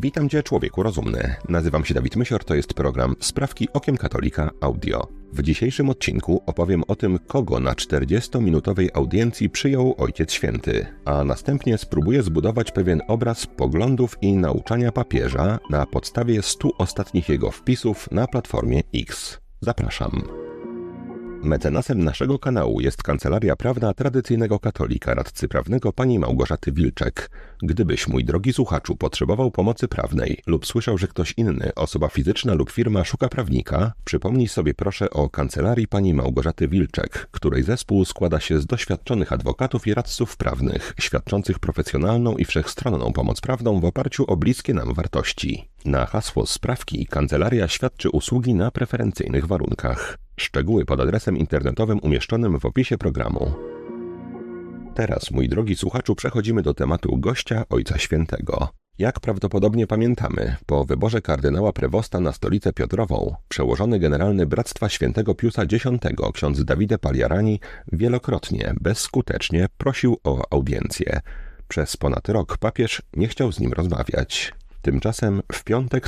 Witam Cię, człowieku rozumny. Nazywam się Dawid Mysior, to jest program Sprawki Okiem Katolika Audio. W dzisiejszym odcinku opowiem o tym, kogo na 40-minutowej audiencji przyjął Ojciec Święty, a następnie spróbuję zbudować pewien obraz poglądów i nauczania papieża na podstawie 100 ostatnich jego wpisów na platformie X. Zapraszam. Mecenasem naszego kanału jest Kancelaria Prawna Tradycyjnego Katolika Radcy Prawnego pani Małgorzaty Wilczek. Gdybyś, mój drogi słuchaczu, potrzebował pomocy prawnej lub słyszał, że ktoś inny, osoba fizyczna lub firma szuka prawnika, przypomnij sobie proszę o Kancelarii pani Małgorzaty Wilczek, której zespół składa się z doświadczonych adwokatów i radców prawnych, świadczących profesjonalną i wszechstronną pomoc prawną w oparciu o bliskie nam wartości. Na hasło sprawki kancelaria świadczy usługi na preferencyjnych warunkach. Szczegóły pod adresem internetowym umieszczonym w opisie programu. Teraz, mój drogi słuchaczu, przechodzimy do tematu gościa Ojca Świętego. Jak prawdopodobnie pamiętamy, po wyborze kardynała prewosta na stolicę Piotrową, przełożony generalny Bractwa Świętego Piusa X, ksiądz Davide Pagliarani, wielokrotnie, bezskutecznie prosił o audiencję. Przez ponad rok papież nie chciał z nim rozmawiać. Tymczasem w piątek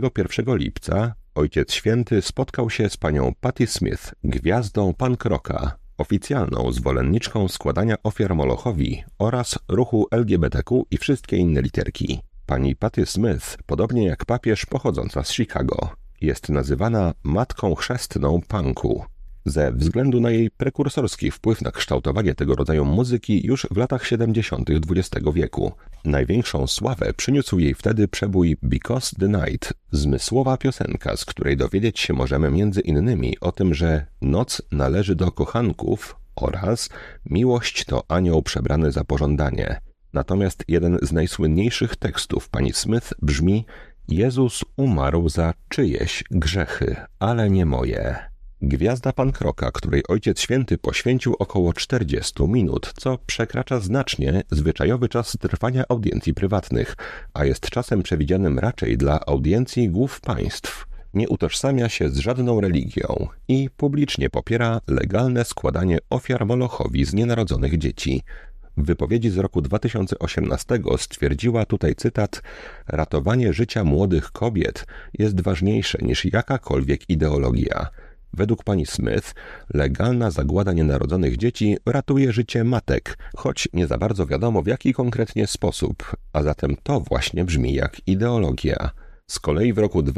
31 lipca Ojciec Święty spotkał się z panią Patti Smith, gwiazdą punk rocka, oficjalną zwolenniczką składania ofiar Molochowi oraz ruchu LGBTQ i wszystkie inne literki. Pani Patti Smith, podobnie jak papież pochodząca z Chicago, jest nazywana matką chrzestną punku. Ze względu na jej prekursorski wpływ na kształtowanie tego rodzaju muzyki już w latach 70. XX wieku. Największą sławę przyniósł jej wtedy przebój Because the Night, zmysłowa piosenka, z której dowiedzieć się możemy między innymi o tym, że noc należy do kochanków oraz miłość to anioł przebrany za pożądanie. Natomiast jeden z najsłynniejszych tekstów pani Smith brzmi: Jezus umarł za czyjeś grzechy, ale nie moje. Gwiazda punk rocka, której Ojciec Święty poświęcił około 40 minut, co przekracza znacznie zwyczajowy czas trwania audiencji prywatnych, a jest czasem przewidzianym raczej dla audiencji głów państw. Nie utożsamia się z żadną religią i publicznie popiera legalne składanie ofiar Molochowi z nienarodzonych dzieci. W wypowiedzi z roku 2018 stwierdziła, tutaj cytat: ratowanie życia młodych kobiet jest ważniejsze niż jakakolwiek ideologia. Według pani Smith legalna zagłada nienarodzonych dzieci ratuje życie matek, choć nie za bardzo wiadomo w jaki konkretnie sposób, a zatem to właśnie brzmi jak ideologia. Z kolei w roku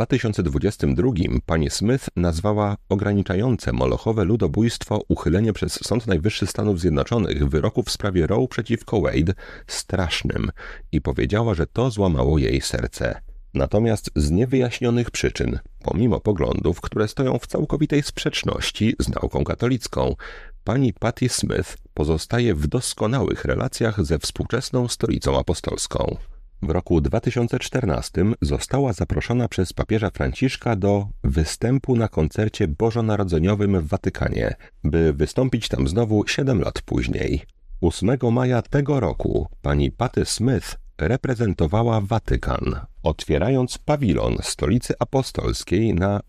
2022 pani Smith nazwała ograniczające molochowe ludobójstwo uchylenie przez Sąd Najwyższy Stanów Zjednoczonych wyroku w sprawie Roe przeciwko Wade strasznym i powiedziała, że to złamało jej serce. Natomiast z niewyjaśnionych przyczyn, pomimo poglądów, które stoją w całkowitej sprzeczności z nauką katolicką, pani Patti Smith pozostaje w doskonałych relacjach ze współczesną Stolicą Apostolską. W roku 2014 została zaproszona przez papieża Franciszka do występu na koncercie bożonarodzeniowym w Watykanie, by wystąpić tam znowu 7 lat później. 8 maja tego roku pani Patti Smith reprezentowała Watykan, otwierając pawilon Stolicy Apostolskiej na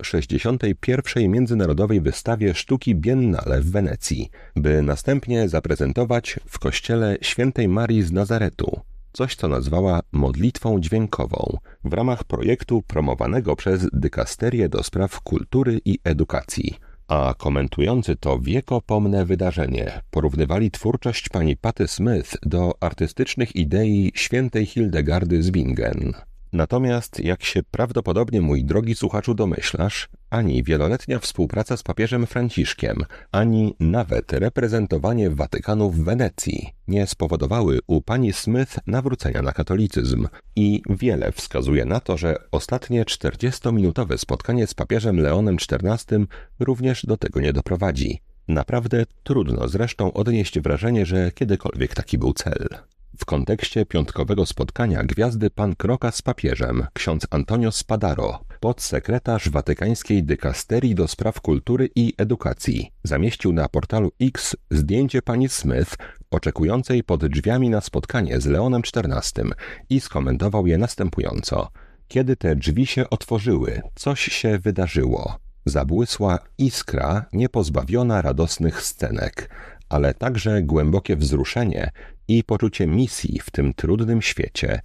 61. Międzynarodowej Wystawie Sztuki Biennale w Wenecji, by następnie zaprezentować w kościele Świętej Marii z Nazaretu coś, co nazwała modlitwą dźwiękową w ramach projektu promowanego przez Dykasterię do spraw kultury i edukacji. A komentujący to wiekopomne wydarzenie porównywali twórczość pani Patti Smith do artystycznych idei świętej Hildegardy z Bingen. Natomiast, jak się prawdopodobnie, mój drogi słuchaczu, domyślasz, ani wieloletnia współpraca z papieżem Franciszkiem, ani nawet reprezentowanie Watykanu w Wenecji nie spowodowały u pani Smith nawrócenia na katolicyzm i wiele wskazuje na to, że ostatnie 40-minutowe spotkanie z papieżem Leonem XIV również do tego nie doprowadzi. Naprawdę trudno zresztą odnieść wrażenie, że kiedykolwiek taki był cel. W kontekście piątkowego spotkania gwiazdy punk rocka z papieżem, ksiądz Antonio Spadaro, podsekretarz watykańskiej dykasterii do spraw kultury i edukacji, zamieścił na portalu X zdjęcie pani Smith oczekującej pod drzwiami na spotkanie z Leonem XIV i skomentował je następująco: kiedy te drzwi się otworzyły, coś się wydarzyło. Zabłysła iskra niepozbawiona radosnych scenek, ale także głębokie wzruszenie i poczucie misji w tym trudnym świecie.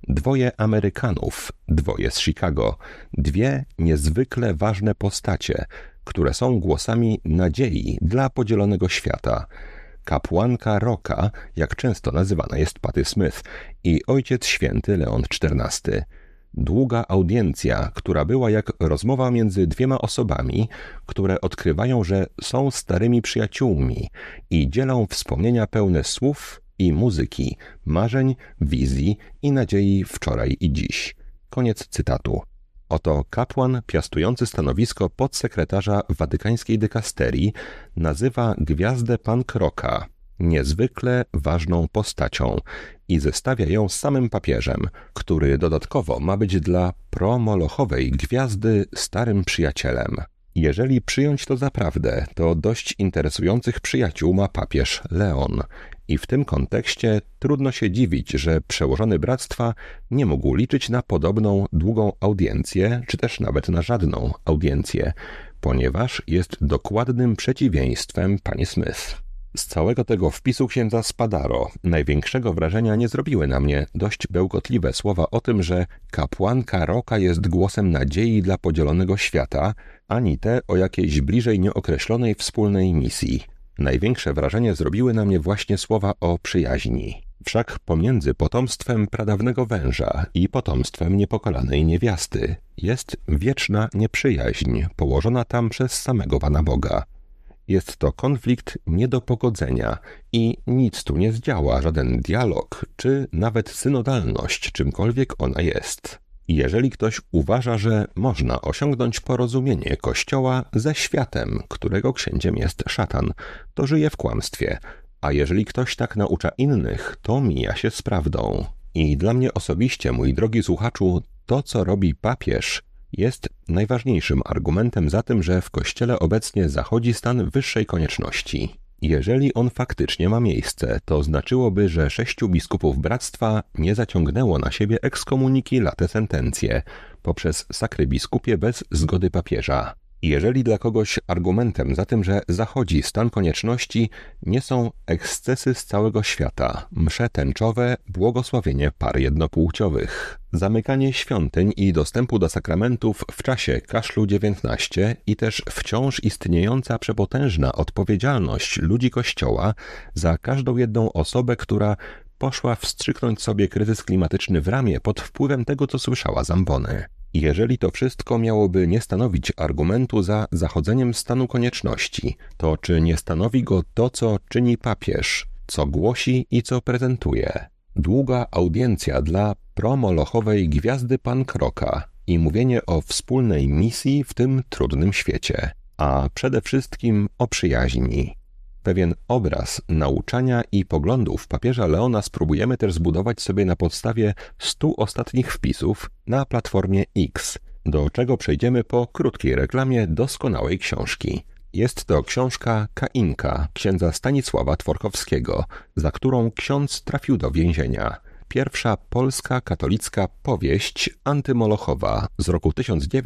Dwoje Amerykanów, dwoje z Chicago, dwie niezwykle ważne postacie, które są głosami nadziei dla podzielonego świata. Kapłanka rocka, jak często nazywana jest Patti Smith, i Ojciec Święty Leon XIV. Długa audiencja, która była jak rozmowa między dwiema osobami, które odkrywają, że są starymi przyjaciółmi i dzielą wspomnienia pełne słów i muzyki, marzeń, wizji i nadziei wczoraj i dziś. Koniec cytatu. Oto kapłan piastujący stanowisko podsekretarza watykańskiej dykasterii nazywa gwiazdę punk rocka niezwykle ważną postacią i zestawia ją z samym papieżem, który dodatkowo ma być dla promolochowej gwiazdy starym przyjacielem. Jeżeli przyjąć to za prawdę, to dość interesujących przyjaciół ma papież Leon. I w tym kontekście trudno się dziwić, że przełożony bractwa nie mógł liczyć na podobną długą audiencję, czy też nawet na żadną audiencję, ponieważ jest dokładnym przeciwieństwem pani Smith. Z całego tego wpisu księdza Spadaro największego wrażenia nie zrobiły na mnie dość bełkotliwe słowa o tym, że kapłanka rocka jest głosem nadziei dla podzielonego świata, ani te o jakiejś bliżej nieokreślonej wspólnej misji. Największe wrażenie zrobiły na mnie właśnie słowa o przyjaźni. Wszak pomiędzy potomstwem pradawnego węża i potomstwem niepokalanej niewiasty jest wieczna nieprzyjaźń położona tam przez samego Pana Boga. Jest to konflikt nie do pogodzenia i nic tu nie zdziała żaden dialog, czy nawet synodalność, czymkolwiek ona jest. Jeżeli ktoś uważa, że można osiągnąć porozumienie Kościoła ze światem, którego księciem jest szatan, to żyje w kłamstwie, a jeżeli ktoś tak naucza innych, to mija się z prawdą. I dla mnie osobiście, mój drogi słuchaczu, to co robi papież jest najważniejszym argumentem za tym, że w Kościele obecnie zachodzi stan wyższej konieczności. Jeżeli on faktycznie ma miejsce, to znaczyłoby, że 6 biskupów bractwa nie zaciągnęło na siebie ekskomuniki late sentencje poprzez sakry biskupie bez zgody papieża. Jeżeli dla kogoś argumentem za tym, że zachodzi stan konieczności, nie są ekscesy z całego świata, msze tęczowe, błogosławienie par jednopłciowych, zamykanie świątyń i dostępu do sakramentów w czasie kaszlu 19 i też wciąż istniejąca przepotężna odpowiedzialność ludzi Kościoła za każdą jedną osobę, która poszła wstrzyknąć sobie kryzys klimatyczny w ramię pod wpływem tego, co słyszała z ambony. Jeżeli to wszystko miałoby nie stanowić argumentu za zachodzeniem stanu konieczności, to czy nie stanowi go to, co czyni papież, co głosi i co prezentuje? Długa audiencja dla promolochowej gwiazdy punk rocka i mówienie o wspólnej misji w tym trudnym świecie, a przede wszystkim o przyjaźni. Pewien obraz nauczania i poglądów papieża Leona spróbujemy też zbudować sobie na podstawie 100 ostatnich wpisów na platformie X, do czego przejdziemy po krótkiej reklamie doskonałej książki. Jest to książka Kainka księdza Stanisława Tworkowskiego, za którą ksiądz trafił do więzienia. Pierwsza polska katolicka powieść antymolochowa z roku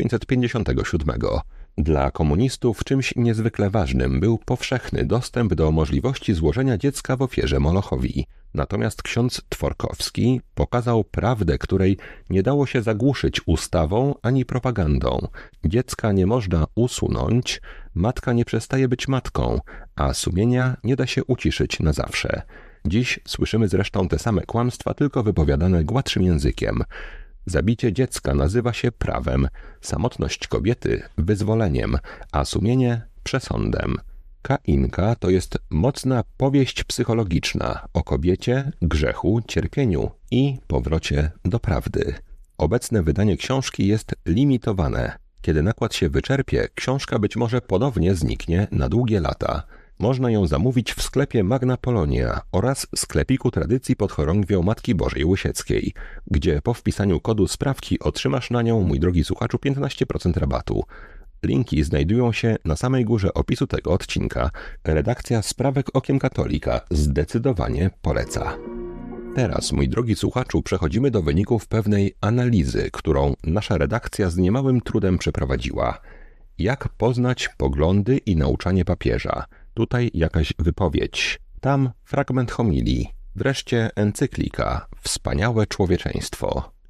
1957. Dla komunistów czymś niezwykle ważnym był powszechny dostęp do możliwości złożenia dziecka w ofierze Molochowi. Natomiast ksiądz Tworkowski pokazał prawdę, której nie dało się zagłuszyć ustawą ani propagandą. Dziecka nie można usunąć, matka nie przestaje być matką, a sumienia nie da się uciszyć na zawsze. Dziś słyszymy zresztą te same kłamstwa, tylko wypowiadane gładszym językiem. Zabicie dziecka nazywa się prawem, samotność kobiety wyzwoleniem, a sumienie przesądem. Kainka to jest mocna powieść psychologiczna o kobiecie, grzechu, cierpieniu i powrocie do prawdy. Obecne wydanie książki jest limitowane. Kiedy nakład się wyczerpie, książka być może ponownie zniknie na długie lata. Można ją zamówić w sklepie Magna Polonia oraz sklepiku tradycji pod chorągwią Matki Bożej Łysieckiej, gdzie po wpisaniu kodu sprawki otrzymasz na nią, mój drogi słuchaczu, 15% rabatu. Linki znajdują się na samej górze opisu tego odcinka. Redakcja Sprawek Okiem Katolika zdecydowanie poleca. Teraz, mój drogi słuchaczu, przechodzimy do wyników pewnej analizy, którą nasza redakcja z niemałym trudem przeprowadziła. Jak poznać poglądy i nauczanie papieża? Tutaj jakaś wypowiedź, tam fragment homilii, wreszcie encyklika Wspaniałe człowieczeństwo.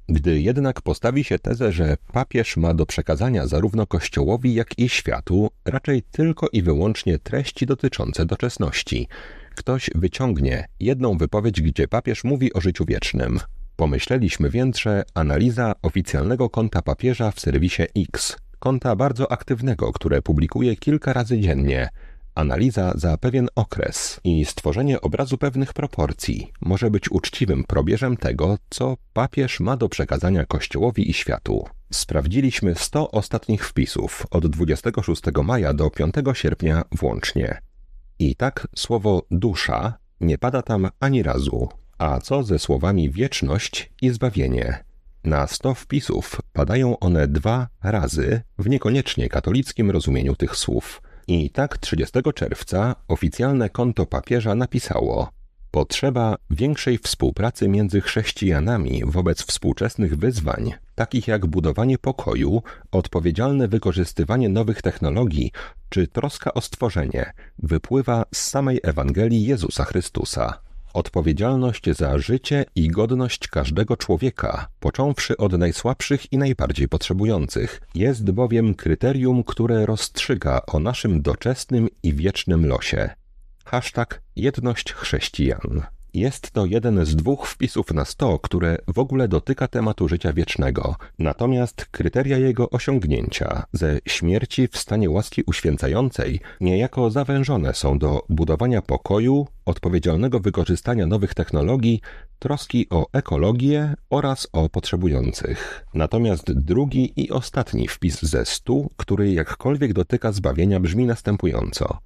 Gdy jednak postawi się tezę, że papież ma do przekazania zarówno Kościołowi, jak i światu raczej tylko i wyłącznie treści dotyczące doczesności, ktoś wyciągnie jedną wypowiedź, gdzie papież mówi o życiu wiecznym. Pomyśleliśmy więc, że analiza oficjalnego konta papieża w serwisie X, konta bardzo aktywnego, które publikuje kilka razy dziennie, analiza za pewien okres i stworzenie obrazu pewnych proporcji może być uczciwym probierzem tego, co papież ma do przekazania Kościołowi i światu. Sprawdziliśmy 100 ostatnich wpisów od 26 maja do 5 sierpnia włącznie. I tak słowo dusza nie pada tam ani razu. A co ze słowami wieczność i zbawienie? Na 100 wpisów padają one 2 razy w niekoniecznie katolickim rozumieniu tych słów. I tak 30 czerwca oficjalne konto papieża napisało: potrzeba większej współpracy między chrześcijanami wobec współczesnych wyzwań, takich jak budowanie pokoju, odpowiedzialne wykorzystywanie nowych technologii czy troska o stworzenie, wypływa z samej Ewangelii Jezusa Chrystusa. Odpowiedzialność za życie i godność każdego człowieka, począwszy od najsłabszych i najbardziej potrzebujących, jest bowiem kryterium, które rozstrzyga o naszym doczesnym i wiecznym losie. #Jedność chrześcijan. Jest to jeden z 2 wpisów na 100, które w ogóle dotyka tematu życia wiecznego. Natomiast kryteria jego osiągnięcia ze śmierci w stanie łaski uświęcającej niejako zawężone są do budowania pokoju, odpowiedzialnego wykorzystania nowych technologii, troski o ekologię oraz o potrzebujących. Natomiast drugi i ostatni wpis ze 100, który jakkolwiek dotyka zbawienia, brzmi następująco.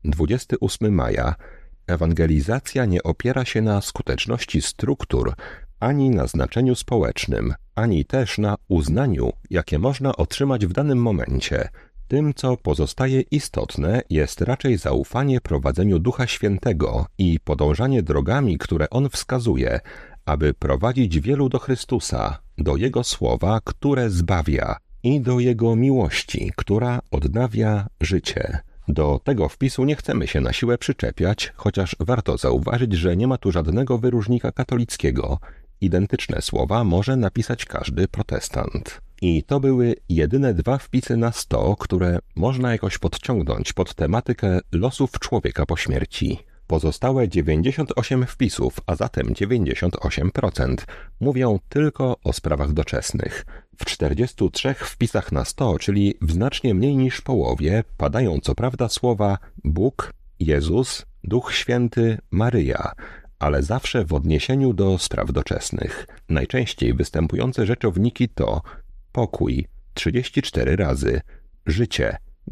28 maja. Ewangelizacja nie opiera się na skuteczności struktur, ani na znaczeniu społecznym, ani też na uznaniu, jakie można otrzymać w danym momencie. Tym, co pozostaje istotne, jest raczej zaufanie prowadzeniu Ducha Świętego i podążanie drogami, które On wskazuje, aby prowadzić wielu do Chrystusa, do Jego słowa, które zbawia, i do Jego miłości, która odnawia życie. Do tego wpisu nie chcemy się na siłę przyczepiać, chociaż warto zauważyć, że nie ma tu żadnego wyróżnika katolickiego. Identyczne słowa może napisać każdy protestant. I to były jedyne 2 wpisy na 100, które można jakoś podciągnąć pod tematykę losów człowieka po śmierci. Pozostałe 98 wpisów, a zatem 98%, mówią tylko o sprawach doczesnych. W 43 wpisach na 100, czyli w znacznie mniej niż połowie, padają co prawda słowa Bóg, Jezus, Duch Święty, Maryja, ale zawsze w odniesieniu do spraw doczesnych. Najczęściej występujące rzeczowniki to pokój 34 razy, życie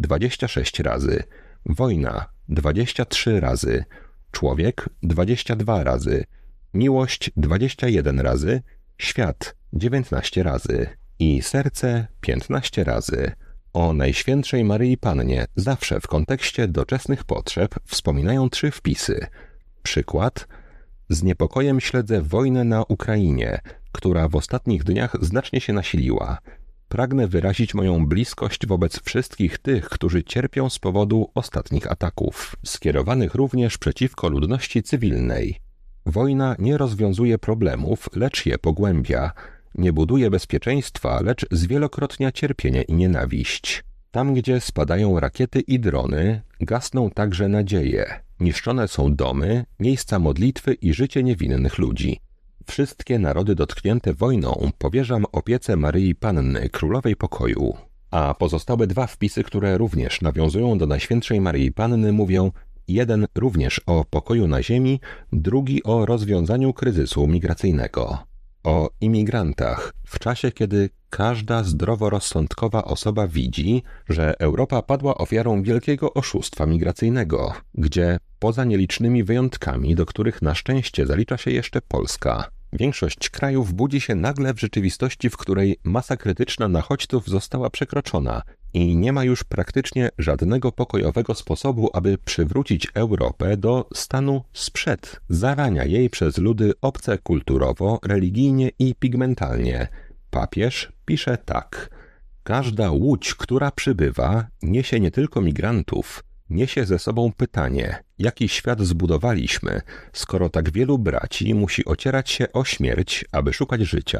26 razy, wojna 23 razy, człowiek 22 razy, miłość 21 razy, świat 19 razy i serce 15 razy. O Najświętszej Maryi Pannie zawsze w kontekście doczesnych potrzeb wspominają 3 wpisy. Przykład: z niepokojem śledzę wojnę na Ukrainie, która w ostatnich dniach znacznie się nasiliła. Pragnę wyrazić moją bliskość wobec wszystkich tych, którzy cierpią z powodu ostatnich ataków, skierowanych również przeciwko ludności cywilnej. Wojna nie rozwiązuje problemów, lecz je pogłębia. Nie buduje bezpieczeństwa, lecz zwielokrotnia cierpienie i nienawiść. Tam, gdzie spadają rakiety i drony, gasną także nadzieje. Niszczone są domy, miejsca modlitwy i życie niewinnych ludzi. Wszystkie narody dotknięte wojną powierzam opiece Maryi Panny, Królowej Pokoju. A pozostałe 2 wpisy, które również nawiązują do Najświętszej Maryi Panny, mówią: jeden również o pokoju na ziemi, drugi o rozwiązaniu kryzysu migracyjnego. O imigrantach, w czasie kiedy każda zdroworozsądkowa osoba widzi, że Europa padła ofiarą wielkiego oszustwa migracyjnego, gdzie poza nielicznymi wyjątkami, do których na szczęście zalicza się jeszcze Polska, większość krajów budzi się nagle w rzeczywistości, w której masa krytyczna nachodźców została przekroczona i nie ma już praktycznie żadnego pokojowego sposobu, aby przywrócić Europę do stanu sprzed zarania jej przez ludy obce kulturowo, religijnie i pigmentalnie. Papież pisze tak: każda łódź, która przybywa, niesie nie tylko migrantów, niesie ze sobą pytanie, jaki świat zbudowaliśmy, skoro tak wielu braci musi ocierać się o śmierć, aby szukać życia.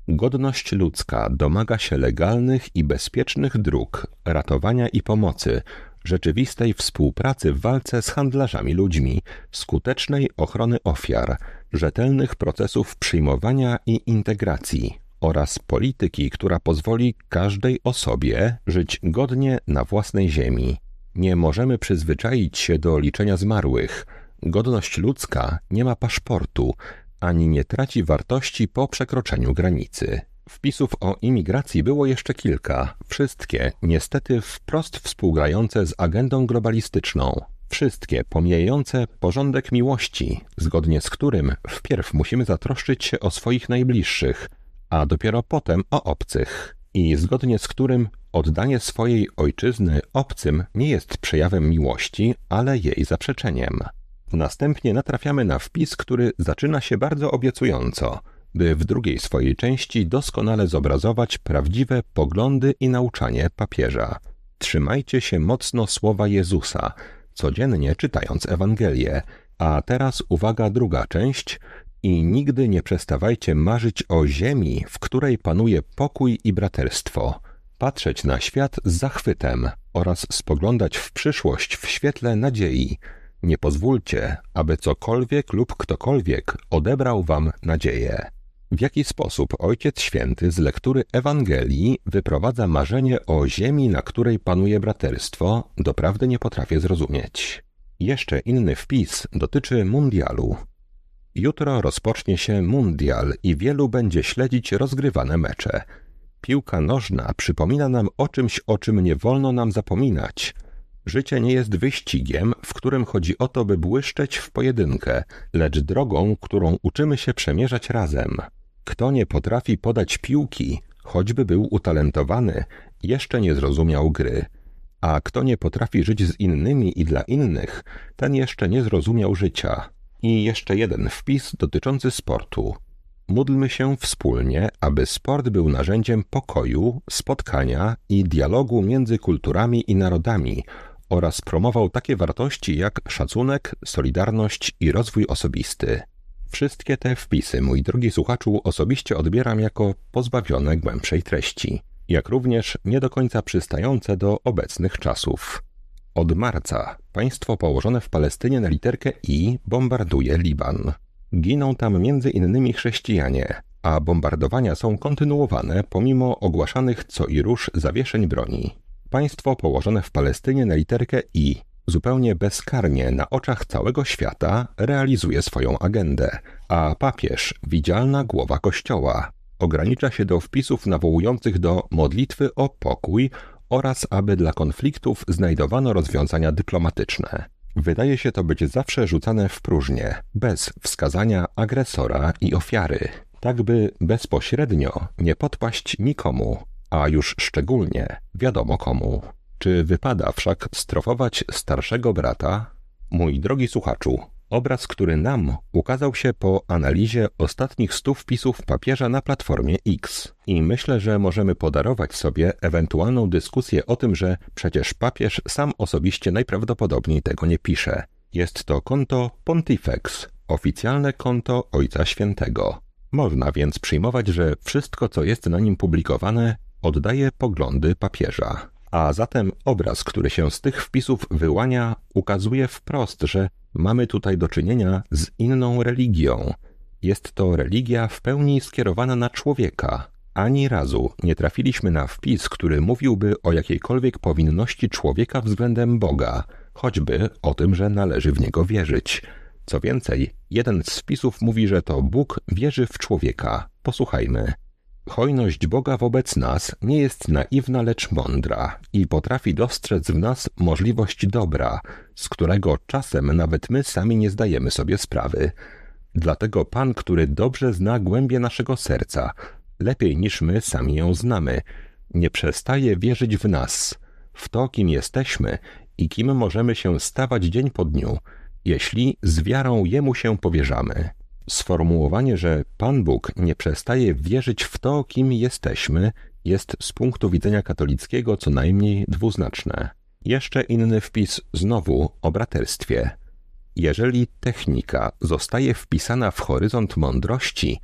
Godność ludzka domaga się legalnych i bezpiecznych dróg, ratowania i pomocy, rzeczywistej współpracy w walce z handlarzami ludźmi, skutecznej ochrony ofiar, rzetelnych procesów przyjmowania i integracji oraz polityki, która pozwoli każdej osobie żyć godnie na własnej ziemi. Nie możemy przyzwyczaić się do liczenia zmarłych. Godność ludzka nie ma paszportu, ani nie traci wartości po przekroczeniu granicy. Wpisów o imigracji było jeszcze kilka, wszystkie niestety wprost współgrające z agendą globalistyczną, wszystkie pomijające porządek miłości, zgodnie z którym wpierw musimy zatroszczyć się o swoich najbliższych, a dopiero potem o obcych, i zgodnie z którym oddanie swojej ojczyzny obcym nie jest przejawem miłości, ale jej zaprzeczeniem. Następnie natrafiamy na wpis, który zaczyna się bardzo obiecująco, by w drugiej swojej części doskonale zobrazować prawdziwe poglądy i nauczanie papieża. Trzymajcie się mocno słowa Jezusa, codziennie czytając Ewangelię. A teraz uwaga, druga część. I nigdy nie przestawajcie marzyć o ziemi, w której panuje pokój i braterstwo. Patrzeć na świat z zachwytem oraz spoglądać w przyszłość w świetle nadziei. Nie pozwólcie, aby cokolwiek lub ktokolwiek odebrał wam nadzieję. W jaki sposób Ojciec Święty z lektury Ewangelii wyprowadza marzenie o ziemi, na której panuje braterstwo, doprawdy nie potrafię zrozumieć. Jeszcze inny wpis dotyczy mundialu. Jutro rozpocznie się mundial i wielu będzie śledzić rozgrywane mecze. Piłka nożna przypomina nam o czymś, o czym nie wolno nam zapominać. Życie nie jest wyścigiem, w którym chodzi o to, by błyszczeć w pojedynkę, lecz drogą, którą uczymy się przemierzać razem. Kto nie potrafi podać piłki, choćby był utalentowany, jeszcze nie zrozumiał gry. A kto nie potrafi żyć z innymi i dla innych, ten jeszcze nie zrozumiał życia. I jeszcze jeden wpis dotyczący sportu. Módlmy się wspólnie, aby sport był narzędziem pokoju, spotkania i dialogu między kulturami i narodami oraz promował takie wartości jak szacunek, solidarność i rozwój osobisty. Wszystkie te wpisy, mój drogi słuchaczu, osobiście odbieram jako pozbawione głębszej treści, jak również nie do końca przystające do obecnych czasów. Od marca państwo położone w Palestynie na literkę I bombarduje Liban. Giną tam między innymi chrześcijanie, a bombardowania są kontynuowane pomimo ogłaszanych co i róż zawieszeń broni. Państwo położone w Palestynie na literkę I zupełnie bezkarnie na oczach całego świata realizuje swoją agendę, a papież, widzialna głowa Kościoła, ogranicza się do wpisów nawołujących do modlitwy o pokój oraz aby dla konfliktów znajdowano rozwiązania dyplomatyczne. Wydaje się to być zawsze rzucane w próżnię, bez wskazania agresora i ofiary, tak by bezpośrednio nie podpaść nikomu, a już szczególnie wiadomo komu. Czy wypada wszak strofować starszego brata? Mój drogi słuchaczu, obraz, który nam ukazał się po analizie ostatnich 100 wpisów papieża na platformie X. I myślę, że możemy podarować sobie ewentualną dyskusję o tym, że przecież papież sam osobiście najprawdopodobniej tego nie pisze. Jest to konto Pontifex, oficjalne konto Ojca Świętego. Można więc przyjmować, że wszystko, co jest na nim publikowane, oddaje poglądy papieża. A zatem obraz, który się z tych wpisów wyłania, ukazuje wprost, że mamy tutaj do czynienia z inną religią. Jest to religia w pełni skierowana na człowieka. Ani razu nie trafiliśmy na wpis, który mówiłby o jakiejkolwiek powinności człowieka względem Boga, choćby o tym, że należy w Niego wierzyć. Co więcej, jeden z wpisów mówi, że to Bóg wierzy w człowieka. Posłuchajmy. Hojność Boga wobec nas nie jest naiwna, lecz mądra i potrafi dostrzec w nas możliwość dobra, z którego czasem nawet my sami nie zdajemy sobie sprawy. Dlatego Pan, który dobrze zna głębię naszego serca, lepiej niż my sami ją znamy, nie przestaje wierzyć w nas, w to, kim jesteśmy i kim możemy się stawać dzień po dniu, jeśli z wiarą Jemu się powierzamy. Sformułowanie, że Pan Bóg nie przestaje wierzyć w to, kim jesteśmy, jest z punktu widzenia katolickiego co najmniej dwuznaczne. Jeszcze inny wpis znowu o braterstwie. Jeżeli technika zostaje wpisana w horyzont mądrości,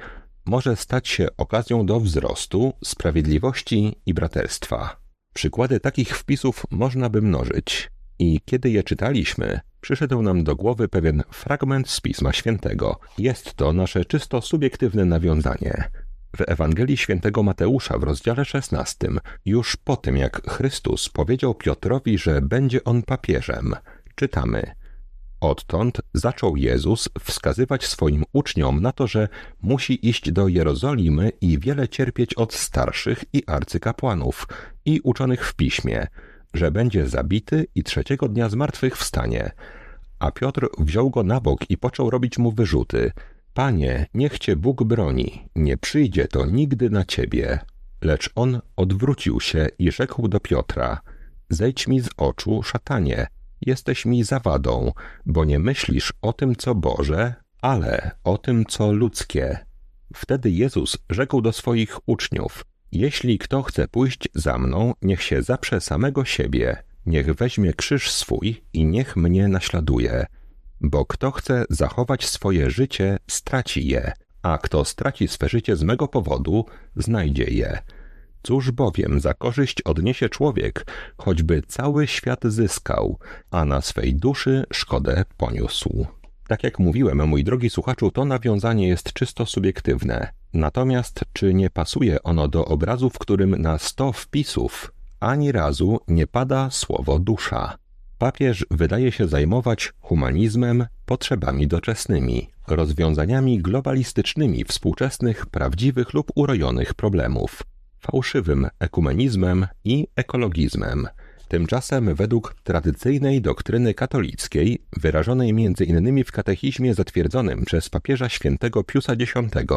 może stać się okazją do wzrostu, sprawiedliwości i braterstwa. Przykłady takich wpisów można by mnożyć. I kiedy je czytaliśmy, przyszedł nam do głowy pewien fragment z Pisma Świętego. Jest to nasze czysto subiektywne nawiązanie. W Ewangelii Świętego Mateusza w rozdziale 16, już po tym jak Chrystus powiedział Piotrowi, że będzie on papieżem, czytamy: Odtąd zaczął Jezus wskazywać swoim uczniom na to, że musi iść do Jerozolimy i wiele cierpieć od starszych i arcykapłanów i uczonych w piśmie, że będzie zabity i 3. dnia zmartwychwstanie. A Piotr wziął go na bok i począł robić mu wyrzuty. Panie, niech cię Bóg broni, nie przyjdzie to nigdy na ciebie. Lecz on odwrócił się i rzekł do Piotra: Zejdź mi z oczu, szatanie, jesteś mi zawadą, bo nie myślisz o tym, co Boże, ale o tym, co ludzkie. Wtedy Jezus rzekł do swoich uczniów: Jeśli kto chce pójść za mną, niech się zaprze samego siebie, niech weźmie krzyż swój i niech mnie naśladuje. Bo kto chce zachować swoje życie, straci je, a kto straci swe życie z mego powodu, znajdzie je. Cóż bowiem za korzyść odniesie człowiek, choćby cały świat zyskał, a na swej duszy szkodę poniósł. Tak jak mówiłem, mój drogi słuchaczu, to nawiązanie jest czysto subiektywne. Natomiast czy nie pasuje ono do obrazu, w którym na 100 wpisów ani razu nie pada słowo dusza? Papież wydaje się zajmować humanizmem, potrzebami doczesnymi, rozwiązaniami globalistycznymi współczesnych, prawdziwych lub urojonych problemów, fałszywym ekumenizmem i ekologizmem. Tymczasem według tradycyjnej doktryny katolickiej, wyrażonej m.in. w katechizmie zatwierdzonym przez papieża świętego Piusa X,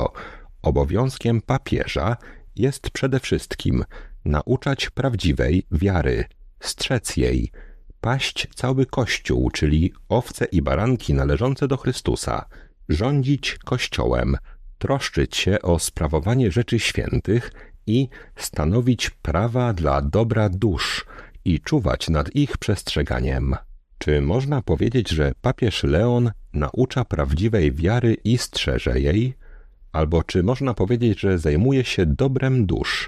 obowiązkiem papieża jest przede wszystkim nauczać prawdziwej wiary, strzec jej, paść cały Kościół, czyli owce i baranki należące do Chrystusa, rządzić Kościołem, troszczyć się o sprawowanie rzeczy świętych i stanowić prawa dla dobra dusz i czuwać nad ich przestrzeganiem. Czy można powiedzieć, że papież Leon naucza prawdziwej wiary i strzeże jej? Albo czy można powiedzieć, że zajmuje się dobrem dusz?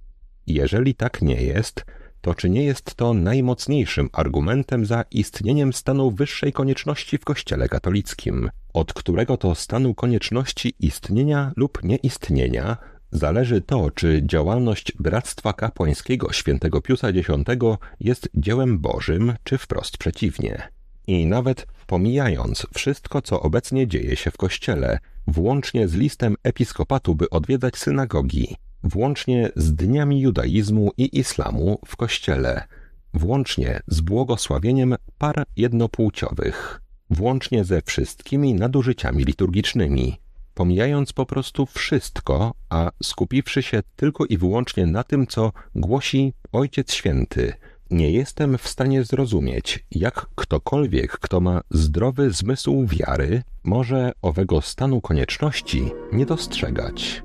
Jeżeli tak nie jest, to czy nie jest to najmocniejszym argumentem za istnieniem stanu wyższej konieczności w Kościele katolickim, od którego to stanu konieczności istnienia lub nieistnienia zależy to, czy działalność Bractwa Kapłańskiego świętego Piusa X jest dziełem Bożym, czy wprost przeciwnie. I nawet pomijając wszystko, co obecnie dzieje się w Kościele, włącznie z listem episkopatu, by odwiedzać synagogi, włącznie z dniami judaizmu i islamu w Kościele, włącznie z błogosławieniem par jednopłciowych, włącznie ze wszystkimi nadużyciami liturgicznymi, pomijając po prostu wszystko, a skupiwszy się tylko i wyłącznie na tym, co głosi Ojciec Święty, nie jestem w stanie zrozumieć, jak ktokolwiek, kto ma zdrowy zmysł wiary, może owego stanu konieczności nie dostrzegać.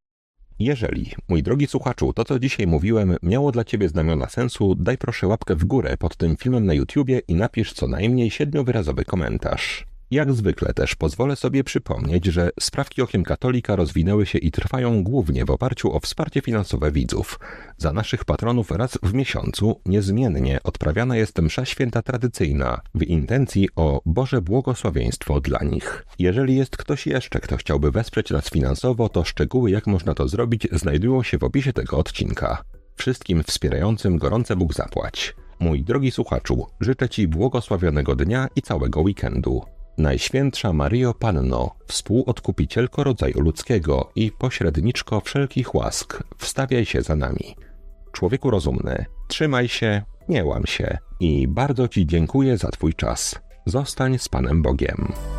Jeżeli, mój drogi słuchaczu, to co dzisiaj mówiłem miało dla Ciebie znamiona sensu, daj proszę łapkę w górę pod tym filmem na YouTubie i napisz co najmniej 7-wyrazowy komentarz. Jak zwykle też pozwolę sobie przypomnieć, że Sprawki Okiem Katolika rozwinęły się i trwają głównie w oparciu o wsparcie finansowe widzów. Za naszych patronów raz w miesiącu niezmiennie odprawiana jest msza święta tradycyjna w intencji o Boże błogosławieństwo dla nich. Jeżeli jest ktoś jeszcze, kto chciałby wesprzeć nas finansowo, to szczegóły jak można to zrobić znajdują się w opisie tego odcinka. Wszystkim wspierającym gorące Bóg zapłać. Mój drogi słuchaczu, życzę Ci błogosławionego dnia i całego weekendu. Najświętsza Maryjo Panno, współodkupicielko rodzaju ludzkiego i pośredniczko wszelkich łask, wstawiaj się za nami. Człowieku rozumny, trzymaj się, nie łam się i bardzo Ci dziękuję za Twój czas. Zostań z Panem Bogiem.